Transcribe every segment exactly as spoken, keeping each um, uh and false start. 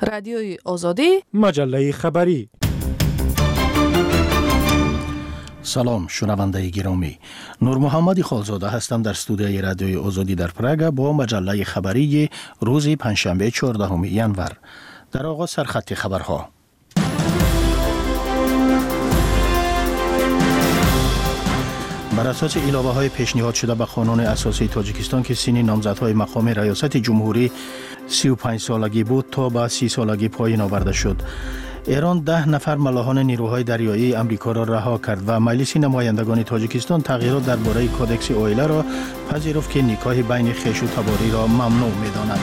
رادیوی آزادی، مجله خبری. سلام شنونده گرامی، نور محمد خالزاده هستم در استودیوی رادیوی آزادی در پراگ با مجله خبری روز پنجشنبه چهاردهم ژانویه. در آغاز سرخط خبرها. بر اساس علاوه های پیشنهاد شده به قانون اساسی تاجیکستان که سن نامزدهای مقام ریاست جمهوری سی و پنج سالگی بود تا به سی سالگی پایین آورده شد. ایران ده نفر ملاحان نیروهای دریایی امریکا را رها کرد و مجلس نمایندگان تاجیکستان تغییرات درباره کودکس اویله را پذیرفت که نکاح بین خویش و تباری را ممنوع می‌داند.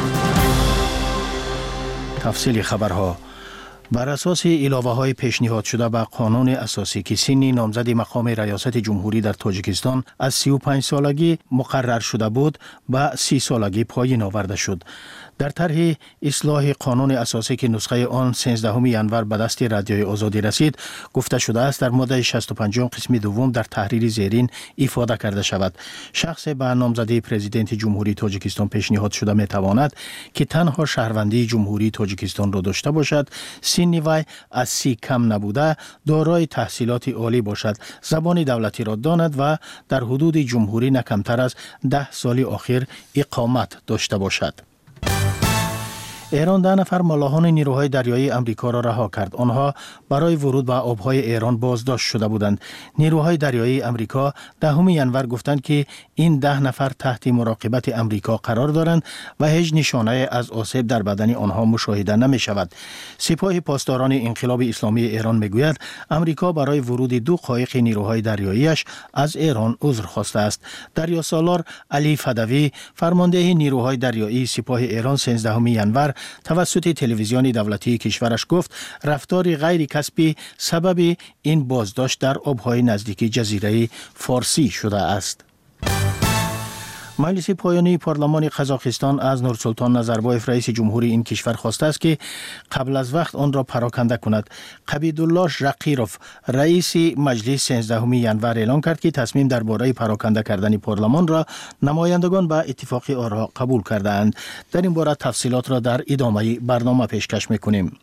تفصیل خبرها. بر اساس علاوه های پیشنهاد شده به قانون اساسی که سن نامزد مقام ریاست جمهوری در تاجیکستان از سی و پنج سالگی مقرر شده بود به سی سالگی پایین آورده شد. در طرح اصلاح قانون اساسی که نسخه آن سیزدهم ژانویه به دست رادیوی آزادی رسید، گفته شده است در ماده شصت و پنج قسم دوم در تحریر زیرین افاده کرده شود. شخص به نامزدی پرزیدنت جمهوری تاجیکستان پیشنهاد شده می تواند که تنها شهروندی جمهوری تاجیکستان را داشته باشد، سن وی از سی کم نبوده، دارای تحصیلات عالی باشد، زبان دولتی را داند و در حدود جمهوری نه کمتر از ده سال اخیر اقامت داشته باشد. ایران ده نفر ملاحان نیروهای دریایی امریکا را رها کرد. آنها برای ورود به آبهای ایران بازداشت شده بودند. نیروهای دریایی امریکا دهم ژانویه گفتند که این ده نفر تحت مراقبت امریکا قرار دارند و هیچ نشانه از آسیب در بدن آنها مشاهده نمی شود. سپاه پاسداران انقلاب اسلامی ایران می گوید امریکا برای ورود دو قایق نیروهای دریاییش از ایران عذر خواسته است. دریاسالار علی فدوی فرمانده نیروهای دریایی سپاه ایران سیزدهم ژانویه توسط تلویزیون دولتی کشورش گفت رفتار غیر کسبی سبب این بازداشت در آبهای نزدیک جزیره فارسی شده است. مجلس پایانی پارلمان قزاقستان از نورسلطان نظربایف رئیس جمهوری این کشور خواسته است که قبل از وقت آن را پراکنده کند. قبیدالله ژقیروف رئیس مجلس سیزدهم ژانویه اعلام کرد که تصمیم درباره پراکنده کردن پارلمان را نمایندگان به اتفاق آرا قبول کرده‌اند. در این باره تفصیلات را در ادامه برنامه پیشکش می‌کنیم.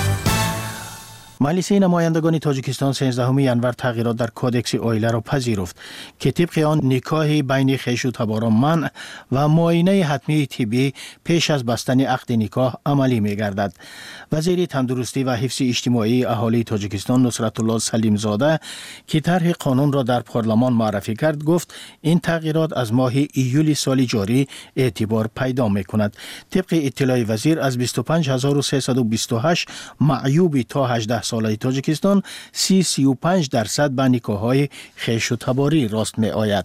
مجلس نمایندگان تاجیکستان سیزدهم ژانویه تغییرات در کودکس اویله را پذیرفت که طبق آن نکاح بین خویش و تباران منع و معاینه حتمی طبی پیش از بستن عقد نکاح عملی می گردد. وزیر تندرستی و حفظ اجتماعی اهالی تاجیکستان نصرت الله سلیم زاده که طرح قانون را در پارلمان معرفی کرد گفت این تغییرات از ماه ایول سال جاری اعتبار پیدا می کند. طبق اطلاع وزیر از بیست و پنج هزار و سیصد و بیست و هشت معیوب تا هجده ساله تاجیکستان سی سی و پنج درصد به نکاح‌های خویش و تباری راست می آید.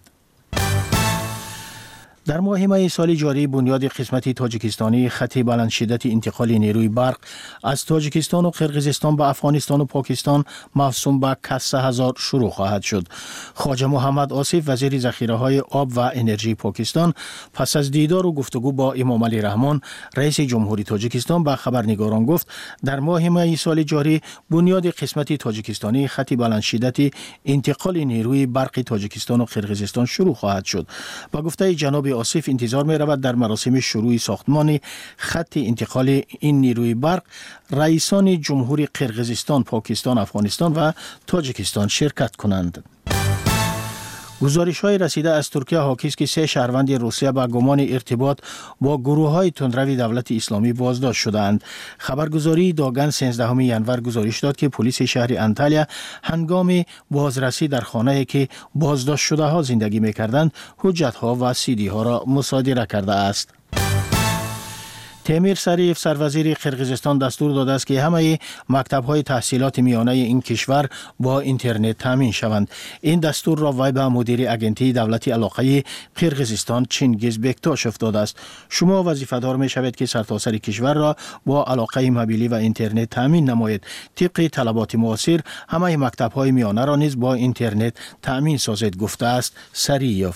در ماه می سال جاری بنیاد قسمت تاجیکستانی خط بلند شدت انتقال نیروی برق از تاجیکستان و قرقیزستان به افغانستان و پاکستان موسوم به کسه هزار شروع خواهد شد. خواجه محمد آصف وزیر ذخیره های آب و انرژی پاکستان پس از دیدار و گفتگو با امام علی رحمان رئیس جمهوری تاجیکستان به خبرنگاران گفت در ماه می سال جاری بنیاد قسمت تاجیکستانی خط بلند شدت انتقال نیروی برق تاجیکستان و قرقیزستان شروع خواهد شد. با گفته جناب آصف انتظار می رود در مراسم شروع ساختمان خط انتقال این نیروی برق رئیسان جمهوری قرقیزستان، پاکستان، افغانستان و تاجیکستان شرکت کنند. گزارش های رسیده از ترکیه حاکی است که سه شهروند روسیه با گمان ارتباط با گروه های تندروی دولت اسلامی بازداشت شدند. خبرگزاری داگن سیزدهم ژانویه گزارش داد که پلیس شهر انتالیا هنگام بازرسی در خانه‌ای که بازداشت شده ها زندگی می‌کردند حجت ها و سی دی ها را مصادره کرده است. تیمیر سریف سروزیر قرقیزستان دستور داده است که همه مکتب‌های تحصیلات میانه این کشور با اینترنت تامین شوند. این دستور را وی به مدیر اگنتی دولتی علاقه قرقیزستان چینگیز بکتاشف داده است. شما وظیفه‌دار می‌شوید که سرتاسر کشور را با علاقه موبیلی و اینترنت تامین نمایید. طبق طلبات معاصر همه مکتب‌های میانه را نیز با اینترنت تامین سازید گفته است سریف.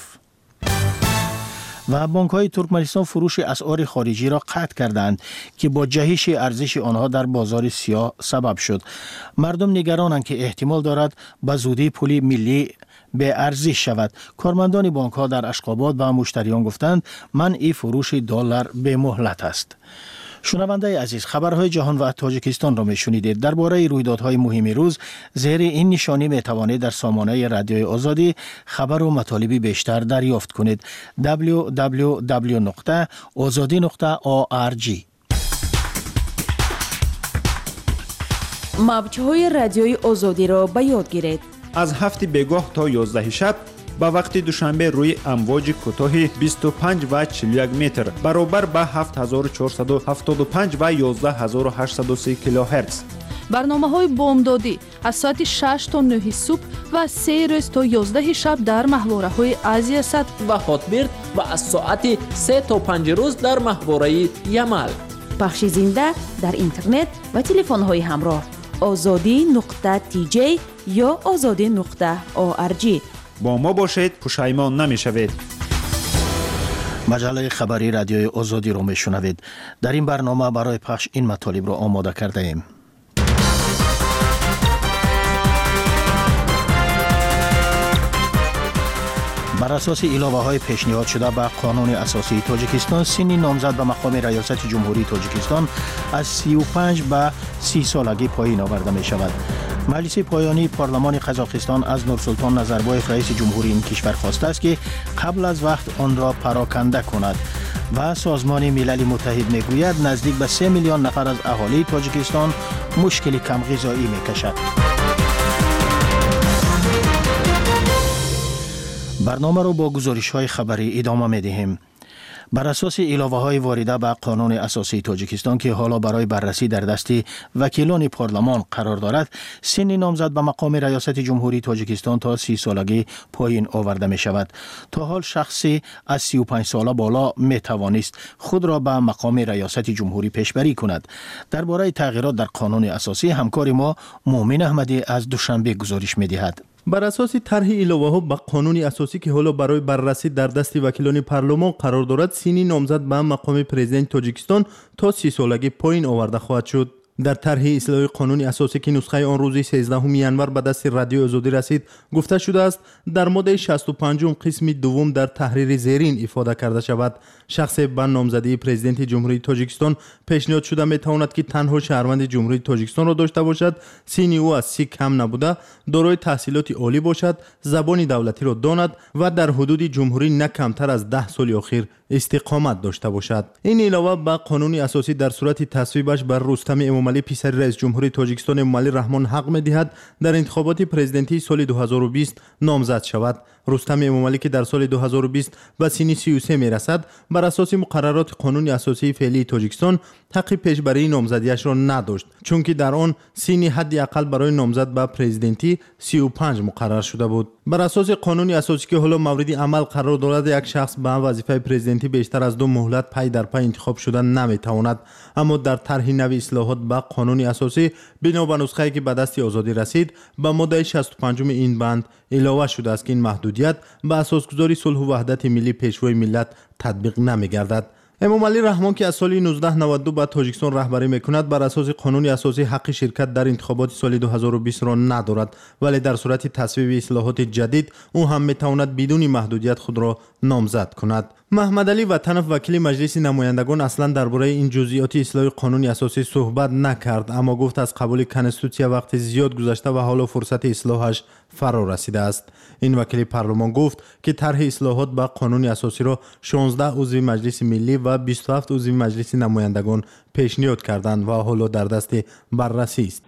و بانک‌های ترکمنستان فروش اسعار خارجی را قطع کردند که با جهش ارزش آنها در بازار سیاه سبب شد. مردم نگرانند که احتمال دارد به زودی پول ملی به ارزش شود. کارمندان بانک‌ها در اشقاباد به مشتریان گفتند منع فروش دلار به مهلت است. شنونده عزیز، خبرهای جهان و تاجیکستان را میشنیدید. درباره رویدادهای مهم روز زیر این نشانی می توانید در سامانه رادیوی آزادی خبر و مطالبی بیشتر دریافت کنید. دبلیو دبلیو دبلیو نقطه آزادی نقطه او آر جی. موج‌های رادیوی آزادی را به یاد گیرید. از هفت بگاه تا یازده شب با وقت دوشنبه روی امواج کوتاه بیست و پنج و چهل و یک متر برابر با هفت هزار و چهارصد و هفتاد و پنج و یازده هزار و هشتصد و سه کیلوهرتز. برنامه‌های بامدادی از ساعت شش تا نه صبح و سه روز تا یازده شب در محوره‌های آسیا صد و هاتبرد و از ساعت سه تا پنج روز در محوره یمل. پخش زنده در اینترنت و تلفن‌های همراه آزادی نقطه تی جی یا آزادی نقطه او آر جی. با ما باشید، پشیمان نمی‌شوید. مجله خبری رادیوی آزادی رو میشنوید. در این برنامه برای پخش این مطالب را آماده کرده ایم. بر اساس علاوه های پیشنهاد شده به قانون اساسی تاجیکستان، سن نامزد به مقام ریاست جمهوری تاجیکستان از سی و پنج به سی سالگی پایین آورده می شود. مجلس پایانی پارلمان قزاقستان از نورسلطان نظربایف رئیس جمهوری این کشور خواسته است که قبل از وقت آن را پراکنده کند و سازمان ملل متحد میگوید نزدیک به سه میلیون نفر از اهالی تاجیکستان مشکل کم غذایی میکشد. برنامه رو با گزارش های خبری ادامه می دهیم. بر اساس علاوه های وارده به قانون اساسی تاجیکستان که حالا برای بررسی در دست وکیلان پارلمان قرار دارد، سن نامزد به مقام ریاست جمهوری تاجیکستان تا سی سالگی پایین آورده می شود. تا حال شخصی از سی و پنج ساله بالا می توانست خود را به مقام ریاست جمهوری پیشبری کند. درباره تغییرات در قانون اساسی همکار ما مومن احمدی از دوشنبه گزارش می دهد. بر اساس طرح علاوه‌ها به قانون اساسی که حالا برای بررسی در دست وکیلان پارلمان قرار دارد، سن نامزد به مقام پرزیدنت تاجیکستان تا سی سالگی پایین آورده خواهد شد. در طرح اصلاح قانون اساسی که نسخه آن روز سیزدهم ینور به دست رادیو آزادی رسید گفته شده است در ماده شصت و پنج قسم دوم در تحریر زیرین افاده کرده شود شخص به نامزدی پرزیدنت جمهوری تاجیکستان پیشنهاد شده می تواند که تنها شهروند جمهوری تاجیکستان را داشته باشد، سن او از سی کم نبوده، دارای تحصیلات عالی باشد، زبان دولتی را داند و در حدود جمهوری نه کمتر از ده سال اخیر استقامت داشته باشد. این علاوه به قانون اساسی در صورت تصویبش بر رستم امامعلی پسر رئیس جمهوری تاجیکستان امامعلی رحمان حق می‌دهد در انتخابات پرزیدنتی سال دو هزار و بیست نامزد شود. رستم امامعلی که در سال دو هزار و بیست به سن سی و سه میرسد، بر اساس مقررات قانون اساسی فعلی تاجیکستان حق پیشبری نامزدیش را نداشت، چون که در آن سن حد اقل برای نامزد به پرزیدنتی سی و پنج مقرر شده بود. بر اساس قانون اساسی که حالا مورد عمل قرار دارد، یک شخص به وظیفه پرزیدنتی بیشتر از دو مهلت پی در پی انتخاب شدن نمیتواند. اما در طرح نوی اصلاحات به قانون اساسی بنا به نسخه‌ای که به دست آزادی رسید، به ماده شصت و پنج این بند علاوه شده است که این محدودیت به اساسگذاری صلح و وحدت ملی پیشوای ملت تطبیق نمی‌گردد. امامعلی رحمان که از سال نوزده نود و دو به تاجیکستان رهبری میکند، بر اساس قانون اساسی حق شرکت در انتخابات سال دو هزار و بیست را ندارد، ولی در صورت تصویب اصلاحات جدید او هم میتواند بدون محدودیت خود را نامزد کند. محمد علی وطنف وکیل مجلس نمایندگان اصلا درباره این جزئیات اصلاح قانون اساسی صحبت نکرد، اما گفت از قبول کنستیتوسیا وقت زیاد گذشته و حالا فرصت اصلاحش فرا رسیده است. این وکیل پارلمان گفت که طرح اصلاحات به قانون اساسی را شانزده عضو مجلس ملی و بیست و هفت عضو مجلس نمایندگان پیشنهاد کردند و حالا در دست بررسی است.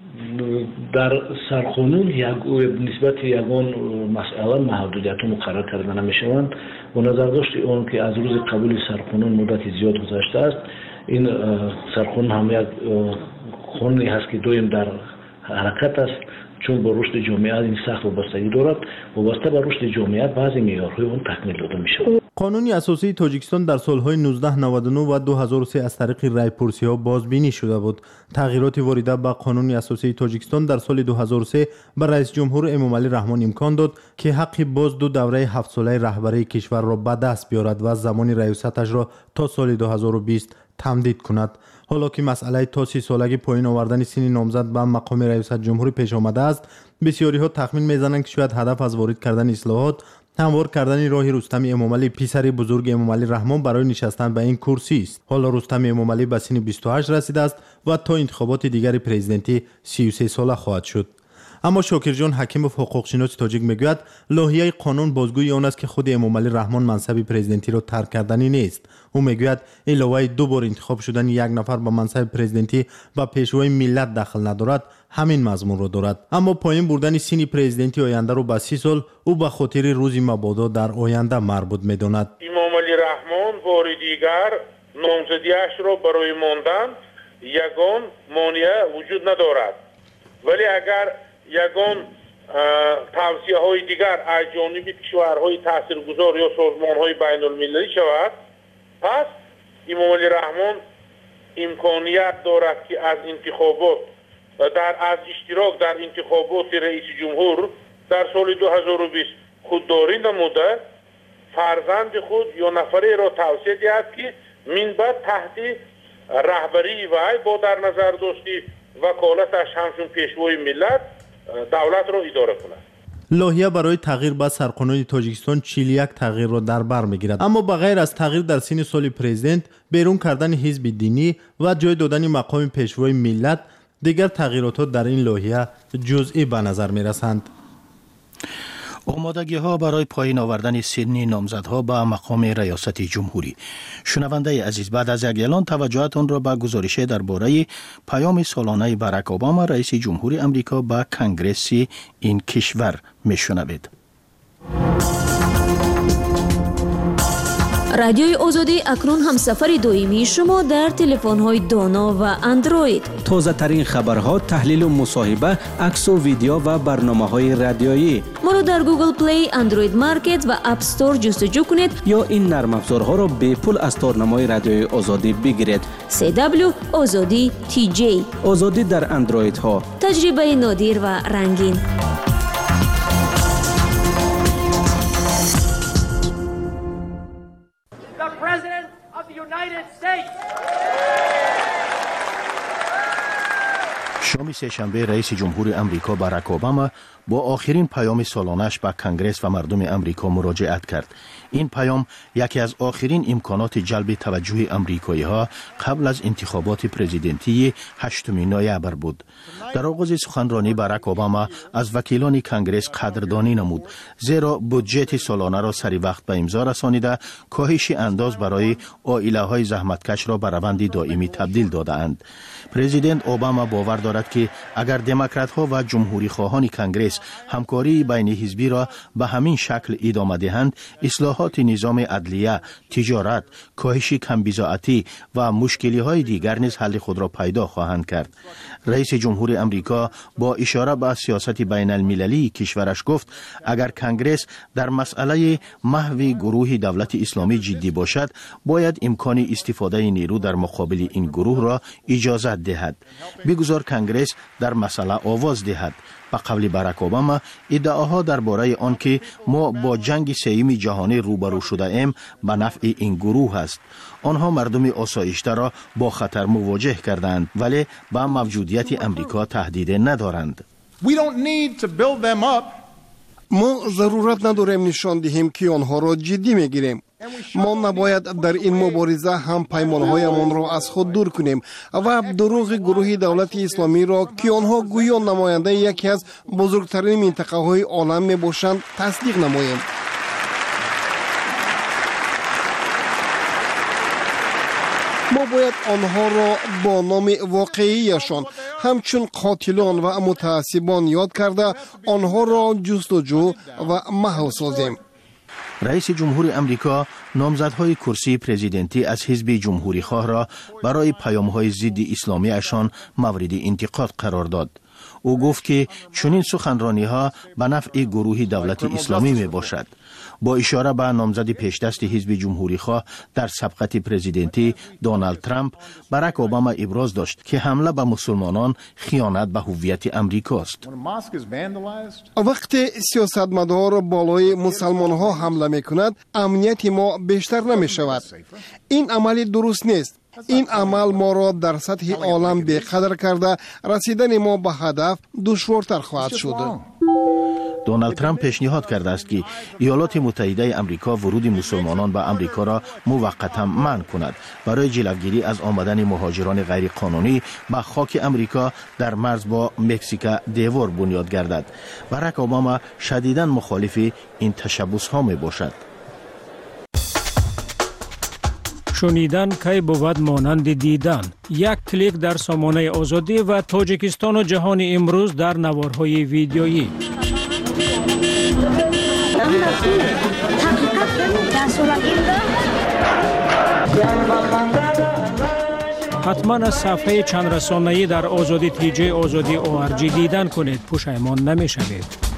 در سرقانون یک نسبت یگان مسئله محدودیت مقرر کرده نمیشوند و نظر داشت اون که از روز قبول سرقانون مدت زیاد گذشته است. این سرقانون هم یک قانونی هست که دویم در حرکت است، چون با رشد جامعه این سخت وابستگی دارد. وابسته به رشد جامعه بعضی معیارهای اون تکمیل داده میشود. قانون اساسی تاجیکستان در سالهای نوزده نود و نه و دو هزار و سه از طریق رای‌پرسی‌ها بازبینی شده بود. تغییرات وارده به قانون اساسی تاجیکستان در سال دو هزار و سه به رئیس جمهور امامعلی رحمان امکان داد که حق باز دو دوره هفت ساله رهبری کشور را به دست بیارد و زمان ریاستش را تا سال دو هزار و بیست تمدید کند. حالا که مسئله تا سی سالگی پایین آوردن سن نامزد به مقام رئیس جمهوری پیش آمده است، بسیاری ها تخمین میزنند که شاید هدف از وارد کردن اصلاحات هموار کردن راه رستم امامعلی پسر بزرگ امامعلی رحمان برای نشستن به این کرسی است. حالا رستم امامعلی به سن بیست و هشت رسیده است و تا انتخابات دیگر پرزیدنتی سی و سه ساله خواهد شد. اما شاکرجان حکیموف حقوقشناس تاجیک میگوید لایحه قانون بازگوی آن است که خود امامعلی رحمان منصب پرزیدنتی را ترک کردنی نیست. او میگوید این لایحه دو بار انتخاب شدن یک نفر به منصب پرزیدنتی و پیشوای ملت دخل ندارد، همین مضمون را دارد. اما پایین بردن سن پرزیدنتی آینده را به سی سال او به خاطر روز مبادا در آینده مربوط میداند. امامعلی رحمان بار دیگر نامزدیش را برای ماندن یگان مانع وجود ندارد، ولی اگر یگان توصیه های دیگر از جانب کشورهای تاثیرگذار یا سازمان های بین المللی شود، پس امامعلی رحمان امکانیت دارد که از انتخابات در از اشتراک در انتخابات رئیس جمهور در سال دو هزار و بیست خودداری نموده فرزند خود یا نفری را توصیه دهد که من بعد تحت رهبری وی با در نظر داشتی وکالتش همچون پیشوای ملت دولت را اداره کند. لایحه برای تغییر به سرقانون تاجیکستان چهل و یک تغییر را در بر میگیرد. اما بغیر از تغییر در سن سال پرزیدنت، بیرون کردن حزب دینی و جای دادن مقام پیشوای ملت، دیگر تغییرات در این لایحه جزئی به نظر می رسند. آمادگی ها برای پایین آوردن سن نامزدها به مقام ریاست جمهوری. شنونده عزیز، بعد از یک اعلان توجهتان را به گزارش درباره پیام سالانه باراک اوباما رئیس جمهوری امریکا به کنگره این کشور میشنوید. رادیوی آزادی اکنون همسفر دائمی شما در تلفن‌های دانا و اندروید. تازه ترین خبرها، تحلیل و مصاحبه، عکس و ویدیو و برنامه‌های رادیویی. ما را در گوگل پلی، اندروید مارکت و اپ استور جستجو کنید یا این نرم افزارها را به پول از تارنمای رادیوی آزادی بگیرید. سی دبلیو آزادی تی جی. آزادی در اندروید ها. تجربه نادر و رنگین. شام سه‌شنبه رئیس جمهور امریکا باراک اوباما با آخرین پیام سالانش به کنگره و مردم امریکا مراجعت کرد. این پیام یکی از آخرین امکانات جلب توجه امریکایی ها قبل از انتخابات پرزیدنتی هشتم نوامبر بود. در آغاز سخنرانی باراک اوباما از وکیلان کنگره قدردانی نمود، زیرا بودجت سالانه را سری وقت به امضا رسانیده کاهش انداز برای عائله های زحمتکش را به روند دائمی تبدیل داده‌اند. پرزیدنت اوباما باور دارد که اگر دموکرات ها و جمهوری خواهان کنگره همکاری بین حزبی را به همین شکل ادامه دهند، اصلاحات نظام عدلیه، تجارت، کاهش کمبزاعتی و مشکلی های دیگر نیز حل خود را پیدا خواهند کرد. رئیس جمهور امریکا با اشاره به سیاست بین المللی کشورش گفت اگر کنگره در مسئله محو گروه دولت اسلامی جدی باشد، باید امکان استفاده نیرو در مقابل این گروه را اجازه دهد. بگذار کنگره در مسئله آواز دهد. به قول باراک اوباما، ادعاها درباره آنکه ما با جنگ سوم جهانی روبرو شده ایم به نفع این گروه است. آنها مردم آسایشته را با خطر مواجه کردند، ولی به موجودیت امریکا تهدید ندارند. ما ضرورت نداریم نشان دهیم که آنها را جدی میگیریم. ما نباید در این مبارزه هم پیمانهایمان را از خود دور کنیم و دروغ گروه دولت اسلامی را که آنها گویا نماینده یکی از بزرگترین منطقه های عالم می باشند تصدیق نماییم. ما باید آنها را با نام واقعیشان همچون قاتلان و متعصبان یاد کرده آنها را جستجو و محو سازیم. رئیس جمهور امریکا نامزدهای کرسی پرزیدنتی از حزب جمهوری خواه را برای پیام‌های ضد اسلامی اشان مورد انتقاد قرار داد. او گفت که چنین سخنرانی‌ها به نفع گروه دولت اسلامی می باشد. با اشاره به نامزد پیشدست حزب جمهوری خواه در سبقت پرزیدنتی دونالد ترامپ، باراک اوباما ابراز داشت که حمله به مسلمانان خیانت به هویت امریکاست. وقتی سیاستمدار بالای مسلمان ها حمله می کند، امنیت ما بیشتر نمی شود. این عملی درست نیست. این عمل ما را در سطح عالم بی‌قدر کرده رسیدن ما به هدف دشوارتر خواهد شد. دونالد ترامپ پیشنهاد کرده است که ایالات متحده آمریکا ورود مسلمانان به آمریکا را موقتا منع کند برای جلوگیری از آمدن مهاجران غیر قانونی به خاک آمریکا در مرز با مکزیک دیوار بنیاد گردد. باراک اوباما شدیداً مخالف این تشبس ها می باشد. شنیدن کی بود مانند دیدن. یک کلیک در سامانه آزادی و تاجیکستان و جهان امروز در نوارهای ویدیویی. حتما از صفحه چند رسانه‌ای در آزادی تی جی آزادی او آر جی دیدن کنید. پشیمان نمی‌شوید.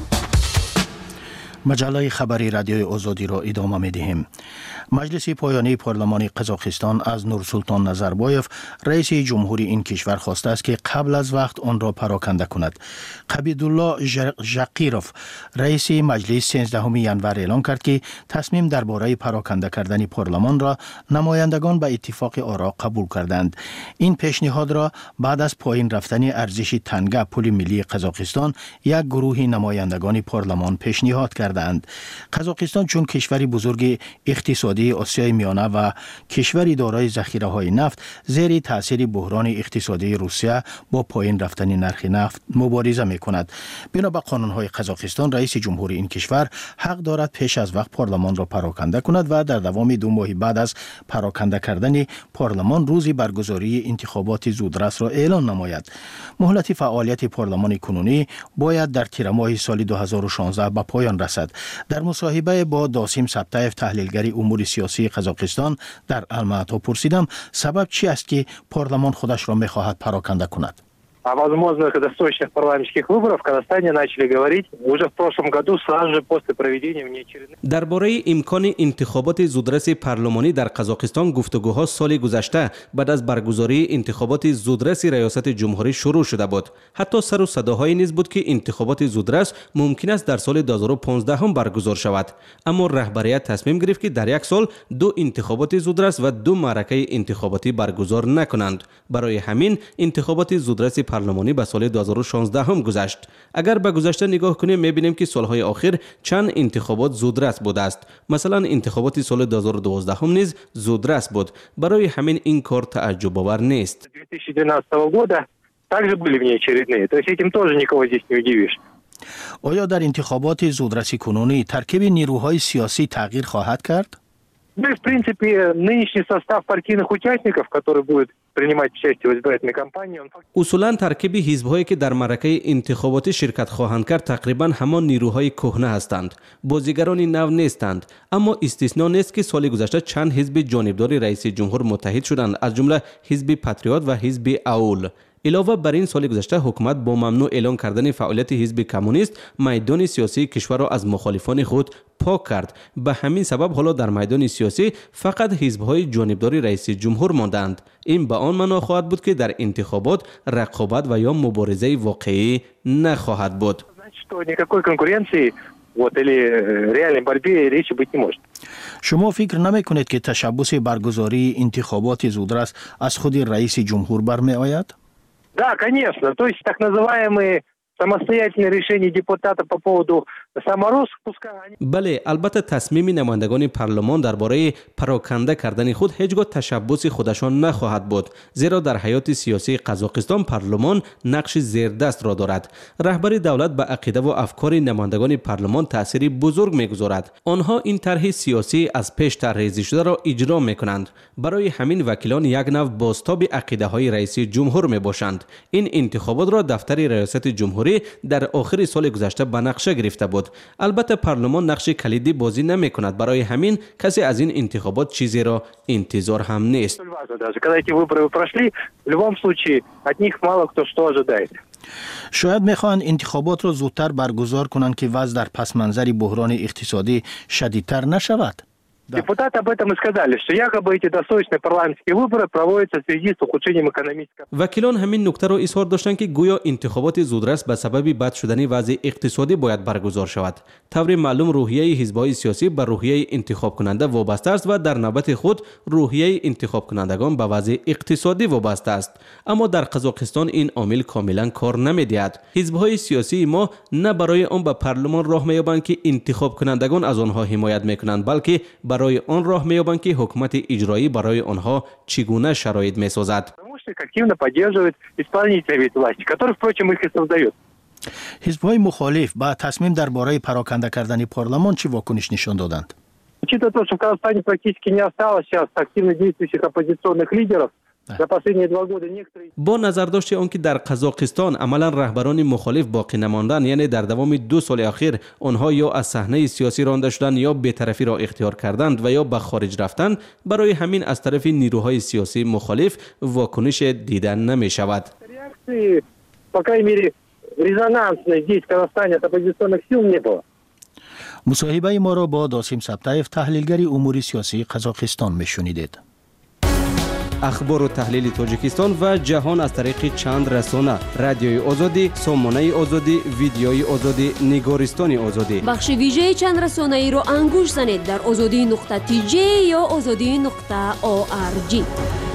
مجله خبری رادیوی آزادی را ادامه می‌دهیم. مجلس پایانی پارلمان قزاقستان از نورسولطان نظربایف رئیس جمهوری این کشور خواسته است که قبل از وقت آن را پراکنده کند. قبیدالله ژقیروف رئیس مجلس سیزدهم ژانویه اعلام کرد که تصمیم درباره پراکنده کردن پارلمان را نمایندگان به اتفاق آرا قبول کردند. این پیشنهاد را بعد از پایین رفتن ارزش تنگه پول ملی قزاقستان یک گروه نمایندگان پارلمان پیشنهاد کردند. قزاقستان چون کشوری بزرگ اقتصادی آسیای میانه و کشوری دارای ذخیره‌های نفت زیر تاثیر بحران اقتصادی روسیه با پایین رفتن نرخ نفت مبارزه می‌کند. بنا به قانون‌های قزاقستان رئیس جمهوری این کشور حق دارد پیش از وقت پارلمان را پراکنده کند و در دوام دو ماه بعد از پراکنده کردن پارلمان روز برگزاری انتخابات زودرس را اعلان نماید. مهلت فعالیت پارلمان کنونی باید در تیر ماه سال دو هزار و شانزده به پایان رسد. در مصاحبه با داسیم سبتایف تحلیلگر امور سیاسی قزاقستان در الماتا پرسیدم سبب چی است که پارلمان خودش را می‌خواهد پراکنده کند. О возможных досрочных парламентских выборах в Казахстане начали говорить уже в прошлом году, сразу же после проведения внеочередных. درباره امکان انتخابات زودرس پارلمانی در قزاقستان گفتگوها سال گذشته بعد از برگزاری انتخابات زودرس ریاست جمهوری شروع شده بود. حتی سر و صداهایی نیز بود که انتخابات زودرس ممکن است در سال دو هزار و پانزده هم برگزار شود. اما رهبریت تصمیم گرفت که در یک سال دو انتخابات زودرس و دو معرکه انتخاباتی برگزار نکنند. برای همین انتخابات زودرس پارلمانی به سال دو هزار و شانزده هم گذشت. اگر به گذشته نگاه کنیم می‌بینیم که سالهای آخر چند انتخابات زودرس بوده است. مثلا انتخابات سال دو هزار و دوازده هم نیز زودرس بود. برای همین این کار تعجب آور نیست. две тысячи двенадцатого года также были внеочередные. То есть этим тоже никого здесь не удивишь. آیا در انتخابات زودرسی کنونی ترکیب نیروهای سیاسی تغییر خواهد کرد؟ Ну и в принципе нынешний состав партийных участников, который будет принимать участие в избирательной кампании, он اصولا ترکیب حزب‌هایی که در معرکه انتخاباتی شرکت خواهند کرد تقریبا همان نیروهای کهنه هستند. بازیگرانی نو نیستند، اما استثنا نیست که سال گذشته چند حزب جانبدار رئیس جمهور متحد شدند، از جمله حزب پاتریوت و حزب اول. علاوه بر این سال گذشته حکومت با ممنوع اعلان کردن فعالیت حزب کمونیست میدان سیاسی کشور را از مخالفان خود پاک کرد. به همین سبب حالا در میدان سیاسی فقط حزب‌های جانبدار رئیس جمهور ماندند. این به آن معنا خواهد بود که در انتخابات رقابت و یا مبارزه واقعی نخواهد بود. شما فکر نمی کنید که تشبث برگزاری انتخابات زودرس از خود رئیس جمهور برمی آید؟ Да, конечно. То есть так называемые самостоятельные решения депутатов по поводу самороспуска. بله، البته تصمیم نمایندگان پارلمان درباره پراکنده کردن خود هیچگاه تشبث خودشان نخواهد بود، زیرا در حیات سیاسی قزاقستان پارلمان نقش زیردست را دارد. رهبری دولت به عقیده و افکار نمایندگان پارلمان تأثیری بزرگ میگذارد. آنها این طرح سیاسی از پیش طرحریزی شده را اجرا میکنند. برای همین وکیلان یک نوع بازتاب عقیده های رئیس جمهور می باشند. این انتخابات را دفتر ریاست جمهوری در آخر سال گذشته به نقشه گرفته بود. البته پارلمان نقش کلیدی بازی نمی کند، برای همین کسی از این انتخابات چیزی را انتظار هم نیست. شاید میخواهند انتخابات را زودتر برگزار کنند که وضع در پس منظر بحران اقتصادی شدیدتر نشود. Депутаты об этом и сказали, что якобы эти досрочные парламентские выборы проводятся в связи с ухудшением экономического. وکیلان همین نکته را اظهار داشتند که گویا انتخابات زودرس به سبب بد شدن وضع اقتصادی باید برگزار شود. طور معلوم روحیه حزب‌های سیاسی به روحیه انتخاب کننده وابسته است و در نوبت خود روحیه انتخاب کنندگان به وضع اقتصادی وابسته است. اما در قزاقستان این عامل کاملا کار نمی‌دهد. حزب‌های سیاسی ما نه برای آن به پارلمان راه می‌یابند که انتخاب کنندگان از آنها حمایت می‌کنند، بلکه برای آن راه می‌یابند که حکومت اجرایی برای آنها چگونه شرایط می‌سازد. Активно поддерживает исполнительные власти, которые, впрочем, их и создают. حزب‌های مخالف با تصمیم درباره پراکنده کردن پارلمان چه واکنش نشان دادند؟ Учитывая то, что в Казахстане практически не осталось сейчас активно действующих оппозиционных лидеров, за последние два года некоторые... با نظرداشت آنکه در قزاقستان عملا رهبران مخالف باقی نماندن، یعنی در دوام دو سال اخیر آنها یا از صحنه سیاسی رانده شدند یا بی‌طرفی را اختیار کردند و یا به خارج رفتند، برای همین از طرف نیروهای سیاسی مخالف واکنش دیدن نمی شود. Реакции, по крайней мере, резонансной здесь в Казахстане от оппозиционных сил не было. مصاحبه ما را با داسیم سبتایف، تحلیلگر امور سیاسی قزاقستان میشنیدید. اخبار و تحلیل تاجیکستان و جهان از طریق چند رسانه: رادیوی آزادی، سامانه آزادی، ویدیوی آزادی، نگارستان آزادی. بخش ویژه چند رسانه ای را انگوش زنید در آزادی نقطه تی جی یا آزادی نقطه او آر جی.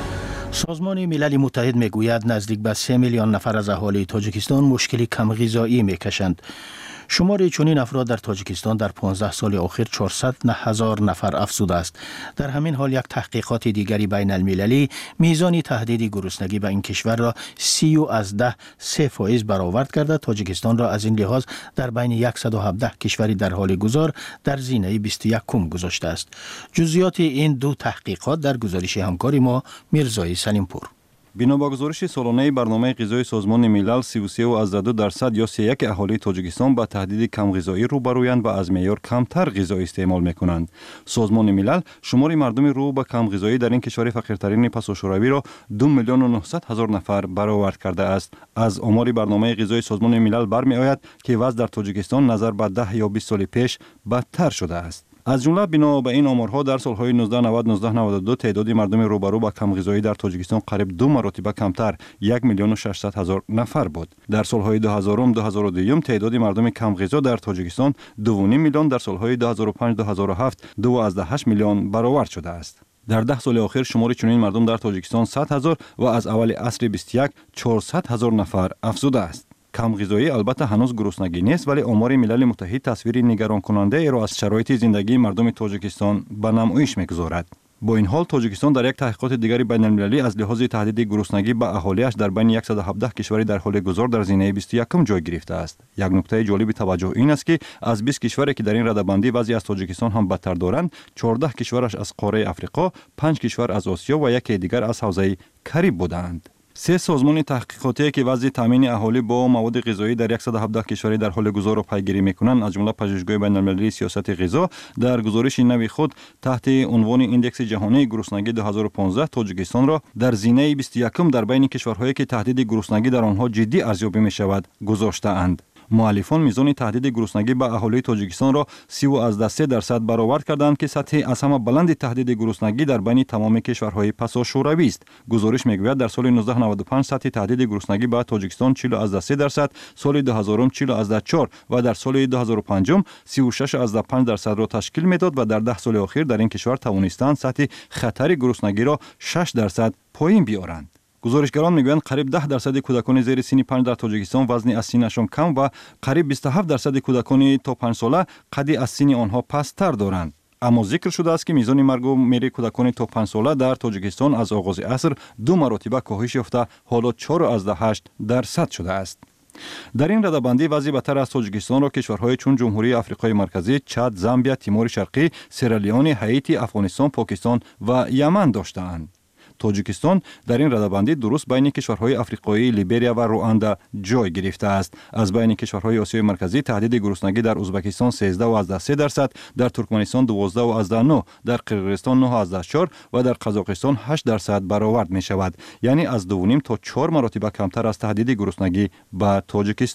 سازمان ملل متحد میگوید نزدیک به سه میلیون نفر از اهالی تاجیکستان مشکل کم غذایی میکشند. شمار چنین افراد در تاجیکستان در پانزده سال اخیر چهارصد هزار نفر افزوده است. در همین حال یک تحقیقات دیگری بین المللی میزان تهدید گرسنگی به این کشور را سی و از ده سه فایز برآورد کرده. تاجیکستان را از این لحاظ در بین صد و هفده کشوری در حال گذار در زینه بیست و یک کم گذاشته است. جزئیات این دو تحقیقات در گزارش همکار ما میرزای سلیمپور. بنا با گزارش سالانه برنامه غذایی سازمان ملل، سی و سه از دو درصد یا سی و یک اهالی تاجیکستان با تهدید کم غذایی روبرویند و از معیار کمتر غذا استعمال میکنند. سازمان ملل شمار مردم رو به کم غذایی در این کشور فقیرترین پساشوروی را دو میلیون و نهصد هزار نفر برآورد کرده است. از آمار برنامه غذایی سازمان ملل برمی آید که وضع در تاجیکستان نظر به ده یا بیست سال پیش بدتر شده است. از جمله بنا به این آمارها در سالهای نوزده نود نوزده نود و دو تعداد مردم روبرو با کم غذایی در تاجیکستان قریب دو مرتبه کمتر یک میلیون و ششصد هزار نفر بود. در سالهای دو هزار دو هزار و دو تعداد مردم کم غذا در تاجیکستان دو و نیم میلیون، در سالهای دو هزار و پنج دو هزار و هفت دو از هشت میلیون برآورد شده است. در ده سال اخیر شمار چنین مردم در تاجیکستان صد هزار و از اول عصر بیست و یک چهارصد هزار نفر افزوده است. کم غذایی البته هنوز گرسنگی نیست، ولی آمار ملل متحد تصویری نگران کننده ای را از شرایط زندگی مردم تاجیکستان به نمایش میگذارد. با این حال تاجیکستان در یک تحقیقات دیگری بین المللی از لحاظ تهدید گرسنگی به اهالیش در بین صد و هفده کشوری در حال گذار در زینه بیست و یک جای گرفته است. یک نکته جالب توجه این است که از بیست کشوری که در این رده‌بندی وضعی از تاجیکستان هم بدتر دارند، چهارده کشورش از قاره افریقا، پنج کشور از آسیا و یک دیگر از حوزه کریب بودند. سه سازمان تحقیقاتی که وضع تامین اهالی با مواد غذایی در صد و هفده کشوری در حال گذار را پیگیری میکنند، از جمله پژوهشگاه بین‌المللی سیاست غذا، در گزارش نوی خود تحت عنوان ایندکس جهانی گرسنگی دو هزار و پانزده تاجیکستان را در زینه بیست و یک در بین کشورهایی که تهدید گرسنگی در آنها جدی ارزیابی می شود گذاشته‌اند. مؤلفان میزان تهدید گرسنگی به اهالی تاجیکستان را سی و از سه درصد برآورد کردند که سطح از همه بلند تهدید گرسنگی در بین تمام کشورهای پساشوروی است. گزارش میگوید در سال نوزده نود و پنج سطح تهدید گرسنگی به تاجیکستان چهل از سه درصد، سال دو هزار چهل از چهار و در سال دو هزار و پنج سی و شش از پنج درصد را تشکیل میداد و در ده سال اخیر در این کشور توانستند سطح خطر گرسنگی را شش درصد پایین بیارند. گزارشگران میگویند قریب ده درصد کودکان زیر سن پنج در تاجیکستان وزن از سینشان کم و قریب بیست و هفت درصد کودکان تا پنج ساله قد از سن آنها پست‌تر دارند. اما ذکر شده است که میزان مرگ و میر کودکان تا پنج ساله در تاجیکستان از آغاز عصر دو مرتبه کاهش یافته، حالا چهار از هشت درصد شده است. در این رده‌بندی وضع بدتر از تاجیکستان را کشورهای چون جمهوری آفریقای مرکزی، چاد، زامبیا، تیمور شرقی، سیرالیون، هایتی، افغانستان، پاکستان و یمن داشته‌اند. تاجیکستان در این رده‌بندی درست بین کشورهای آفریقایی لیبریا و رواندا جای گرفته است. از بین کشورهای آسیای مرکزی تهدید گرسنگی در ازبکستان سیزده و از سه درصد، در ترکمنستان دوازده و از نه، در قرقیزستان نه از چهار و در قزاقستان هشت درصد برآورد می شود. یعنی از دو و نیم تا چهار مرتبه کمتر از تهدید گرسنگی به تاجیکستان.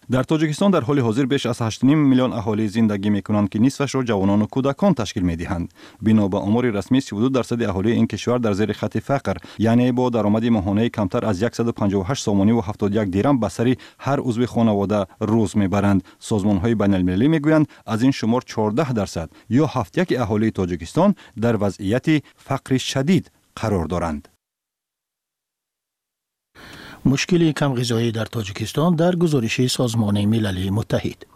در تاجیکستان در حال حاضر بیش از هشت و نیم میلیون اهالی زندگی میکنند که نصفش را جوانان و کودکان تشکیل میدهند. بنا به آمار رسمی سی و دو درصد اهالی این کشور در زیر خط فقر، یعنی با درآمد ماهانه کمتر از صد و پنجاه و هشت سامانی و هفتاد و یک درم به سر هر عضو خانواده روز میبرند. سازمان های بین المللی میگویند از این شمار چهارده درصد یا هفت یک اهالی تاجیکستان در وضعیت فقر شدید قرار دارند. مشکل کم غذایی در تاجیکستان در گزارش سازمان ملل متحد.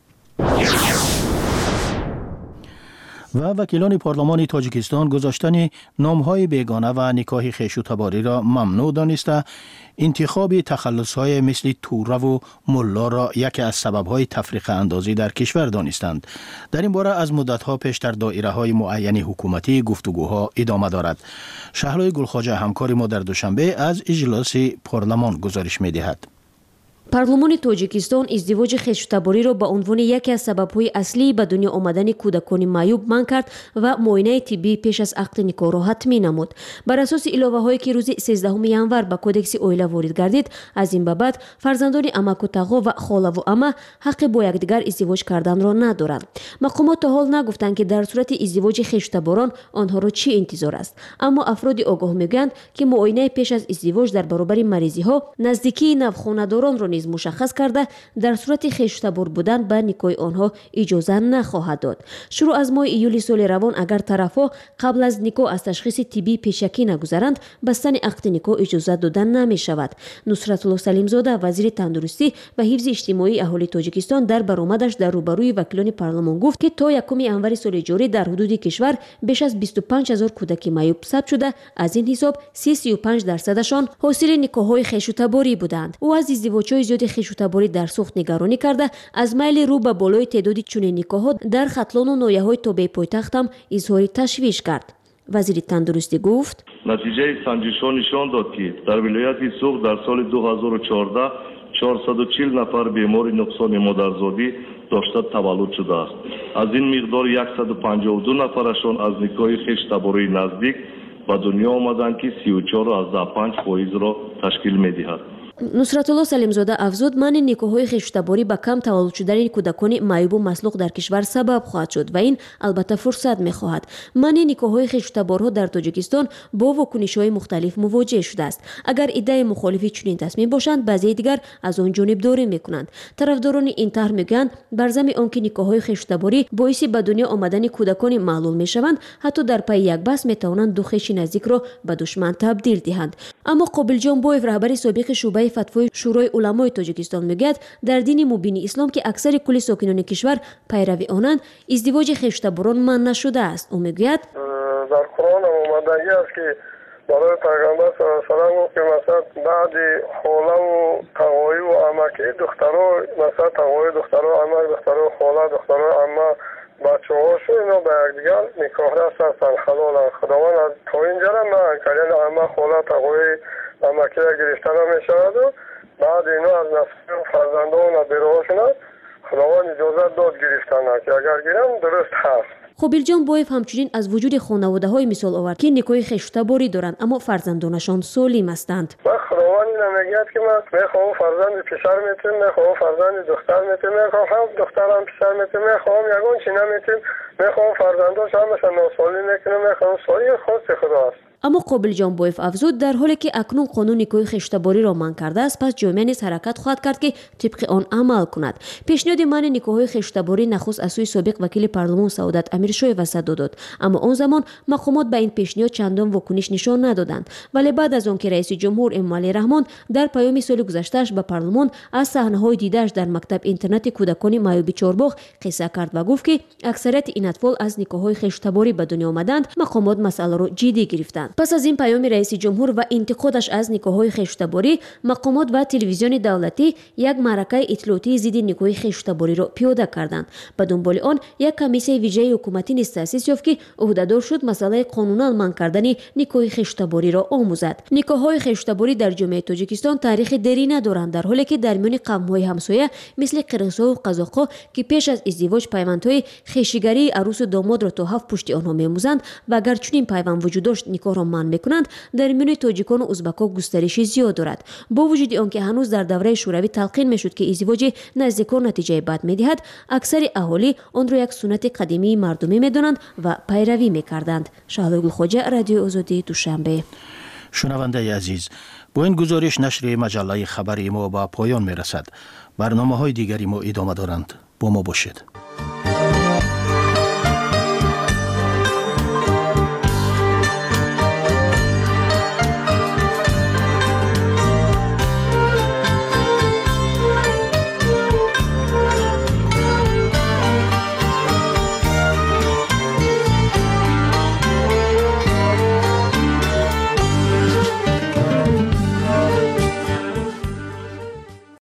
و وکیلان پارلمان تاجیکستان گذاشتن نام‌های بیگانه و نکاح خویش و تباری را ممنوع دانسته انتخاب تخلص‌های مثل توره و ملا را یکی از سبب‌های تفریق اندازی در کشور دانستند. در این باره از مدت‌ها پیش در دایره‌های معین حکومتی گفتگوها ادامه دارد. شهلا گلخواجه همکار ما در دوشنبه از اجلاس پارلمان گزارش می‌دهد. پارلمان تاجیکستان ازدواج خویشتباری را به عنوان یکی از سبب‌های اصلی به دنیا آمدن کودکان معیوب منع کرد و معاینه طبی پیش از عقد نکاح را حتمی نمود. بر اساس الوه‌هایی که روز سیزدهم ینور به کودکس اویله وارد گردید، از این به بعد فرزندان عمک و تقا و خاله و عمه حق با یکدیگر ازدواج کردن را ندارند. مقامات تا حال نگفتند که در صورت ازدواج خویشتباران آنها را چی انتظار است، اما افراد آگاه میگویند که معاینه پیش از ازدواج در برابر مریضی‌ها نزدیکی نوخانه‌داران را مشخص کرده در صورت خویشتبار بودن به نکاح آنها اجازه نخواهد داد. شروع از ماه ایولی سال روان اگر طرفها قبل از نکاح از تشخیص طبی پیشکی نگذارند، بستن عقد نکاح اجازه دادن نمی شود. نصرت الله سلیمزاده وزیر تندرستی و حفظ اجتماعی اهالی تاجیکستان در برآمدش در روبروی وکیلان پارلمان گفت که تا یکم ینور سال جاری در حدود کشور بیش از بیست و پنج هزار کودک معیوب ثبت شده، از این حساب سی و پنج درصدشان حاصل نکاح‌های خویشتباری بودند. او از ازدواج‌های زیاد خویشتباری در سوخت نگرانی کرده از میل رو به بالای تعداد چنین نکاح‌ها در ختلان و ناحیه‌های تابع پایتخت هم اظهار تشویش کرد. وزیر تندرستی گفت نتیجه سنجش‌ها نشان داد که در ولایت سوخت در سال دو هزار و چهارده چهارصد و چهل نفر بیمار نقصان مادرزادی داشته تولد شده است. از این مقدار صد و پنجاه و دو نفرشان از نکاح خویشتباری نزدیک به دنیا آمدند که سی و چهار و پنج درصد را تشکیل می‌دهد. نصرت الله سلیمزاده افزود منع نکاح‌های خویشتباری به کم تولد شدن کودکان معیوب و مسلوق در کشور سبب خواهد شد و این البته فرصت می‌خواهد. منع نکاح‌های خویشتبارها در تاجیکستان با واکنش‌های مختلف مواجه شده است. اگر ایده مخالفی چنین تصمیم باشند، بعضی دیگر از آن جانبداری می‌کنند. طرفداران این طرح میگویند بر ضمن آنکه نکاح‌های خویشتباری باعث به دنیا آمدن کودکان معلول می‌شوند، حتی در پی یک بحث می‌توانند دو خویش نزدیک را به دشمن تبدیل دهند. اما قابل جان بویف رهبر سابق شعبه فتوای شورای علمای تاجیکستان میگوید در دین مبین اسلام که اکثر کل ساکنان کشور پیروی آنند، ازدواج خویشتباران منع نشده است. او میگوید در قرآن آمدگی است که برای پیغمبر صلی الله علیه و سلم گفت که مثلا بعد خاله و تقوی و عمکی دخترها، مثلا تقوی دخترها عمک، دخترها خاله، دخترها عمه، بچه هاشون اینا به یکدیگر نکاح هستند، حلال است. خداوند از تا اینجا را منع کرد، عمه خاله تقوی عمکی را گرفتن می شود و بعد اینا از نسل فرزندان و بیرهاشون خداوند اجازه داد گرفتن که اگر گیرن درست هست. خبیل جان بویف همچنین از وجود خانواده های مثال آورد که نکاح خویشتباری دارند اما فرزندانشان سالم هستند. و خداوند نمیگوید که من میخوام فرزند پسر میتونم، میخوام فرزند دختر میتونم، میخوام هم دختر هم پسر میتونم، میخوام یگان چی نمیتونم، میخوام فرزنداش هم مثلا ناسالی میکنم، میخوام سالی خاص خدا است. اما قابل جان بویف افزود در حالی که اکنون قانون نکاح خویشتباری را منع کرده است، پس جامعه نیز حرکت خواهد کرد که طبق آن عمل کند. پیشنهاد منع نکاح خویشتباری نخست از سوی سابق وکیل پارلمان سعادت امیرشاه وسط داد، اما آن زمان مقامات به این پیشنهاد چندان واکنش نشان ندادند. ولی بعد از آن که رئیس جمهور امالی رحمان در پیام سال گذشته‌اش به پارلمان از صحنه‌های دیده‌اش در مکتب اینترنت کودکان معیوب چهارباغ قصه کرد و گفت که اکثریت این اطفال از نکاح خویشتباری به دنیا آمدند، مقامات مسئله را جدی گرفتند. پس از این پیام رئیس جمهور و انتقادش از نکاح‌های خویشتباری، مقامات و تلویزیون دولتی یک معرکه اطلاعاتی ضد نکاح خویشتباری را پیاده کردند. به دنبال آن یک کمیسیون ویژه حکومتی نیز تأسیس یافت که عهده‌دار شد مسئله قانونا منع کردن نکاح خویشتباری را آموزد. نکاح‌های خویشتباری در جامعه تاجیکستان تاریخ دری ندارند، در حالی که در میان قوم‌های همسایه مثل قرقیزها و قزاق‌ها که پیش از ازدواج پیوندهای خویشگری عروس و داماد را تا هفت پشت آنها می‌آموزند و اگر چنین پیوند وجود داشت نکاح ازدواجро манъ мекунанд дар миёни тоҷикону узбакҳо густариши зиёд дорад. бо вуҷуди он ки ҳанӯз дар давраи шӯравӣ талқин мешуд ки издивоҷи наздикон натиҷаи бад медиҳад, аксари аҳолӣ онро як суннати қадимии мардумӣ медонанд ва пайравӣ мекарданд. Шаҳлои Хоҷа, Радиои Озодӣ, Душанбе. шунавандаи азиз, бо ин гузориш нашри маҷаллаи хабари мо ба поён мерасад. барномаҳои дигари мо идома доранд. бо мо бошед.